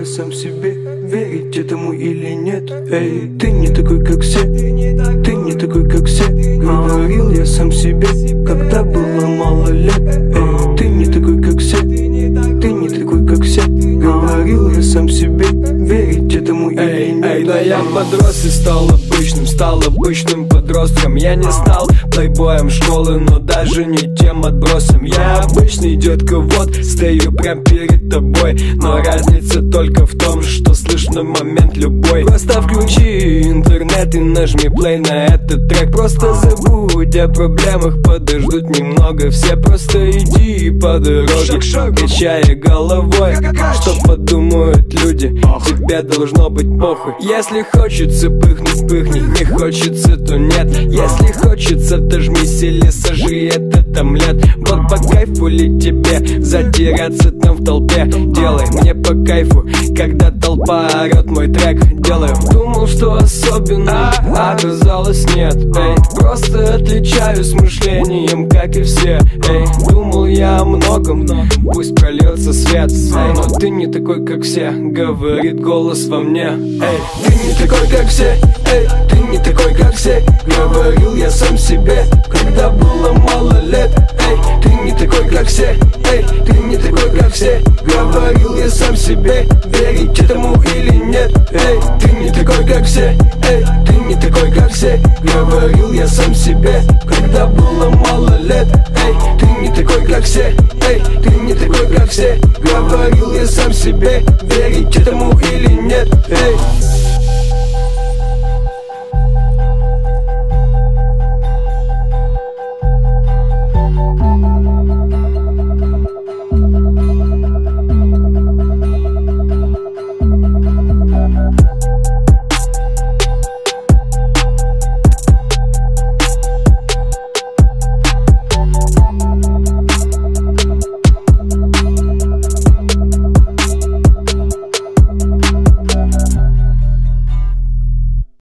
сам себе, верить этому или нет. Эй, ты не такой, как все, ты не такой, как все. Говорил я сам себе, когда было мало лет. Эй, ты не такой, как все, ты не такой, как все. Говорил я сам себе, верить этому или нет. Эй, да я подрос и стал обычным подростком. Я не стал плейбоем школы, но даже не тем отбросом. Я обычный детка, вот, стою прям перед тобой. Но разница только в том, что слышно момент любой. Просто включи интернет и нажми плей на этот трек. Просто забудь о проблемах, подождут немного. Все просто иди по дороге, качая головой. Что подумают люди, тебе должно быть похуй. Если хочется пыхнуть, пыхни, не хочется, то нет. Если хочется, дожмись или сожри этот омлет. Вот по кайфу ли тебе затеряться там в толпе? Делай мне по кайфу, когда толпа орёт мой трек. Делаю, думал, что особенно, оказалось нет. Эй, просто отличаюсь мышлением, как и все. Эй, думал я о многом, пусть прольется свет. Эй, но ты не такой, как все, говорит голос во мне. Эй, ты не такой, как все, эй, ты не такой, как все. Говорил я сам себе, когда было мало лет. Эй, ты не такой, как все, эй, ты не такой, как все. Говорил я сам себе, верить этому или нет. Эй, ты не такой, как все, эй, ты не такой, как все. Говорил я сам себе, когда было мало лет. Эй, ты не такой, как все, эй, ты не такой, как все. Говорил я сам себе, верить этому или нет. Эй.